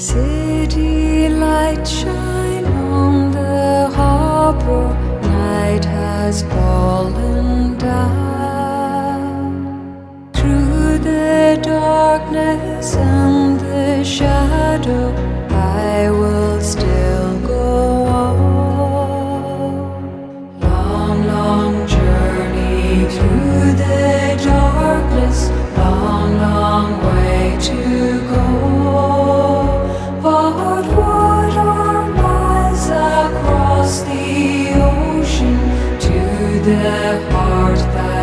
City lights shine on the harbor, night has fallen down. Through the darkness and the shadow, I will still go on. Long, long journey through the darkness, long, long way to go. But what are miles across the ocean to the heart that